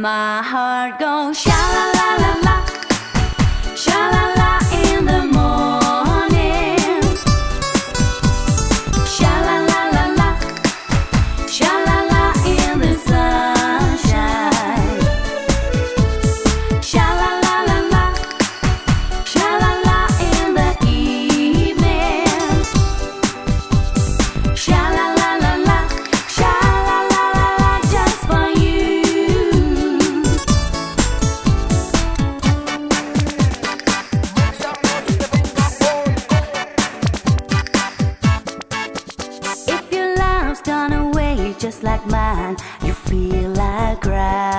My heart goes sha la la la la, sha la la in the morning, sha la la la la, sha la la in the sunshine, sha la la la la, sha la la in the evening, sha la la la la, sha la la la la, just for you. If your love's gone away just like mine, you feel like crying.